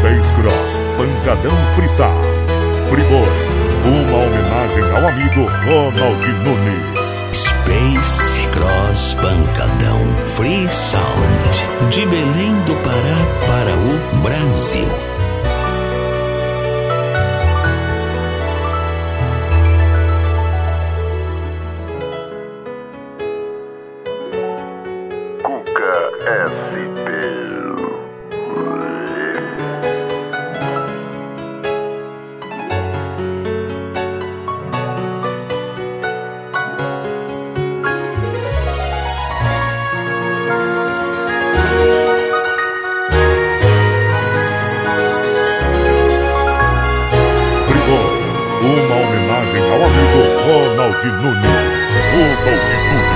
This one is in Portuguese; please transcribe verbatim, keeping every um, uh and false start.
Space Cross Pancadão Frissar. Friboi, uma homenagem ao amigo Ronald Nunes. Space Cross Pancadão Free Sound, de Belém do Pará para o Brasil. S P. Friboi, uma homenagem ao amigo Ronald Nunes. Ronald Nunes.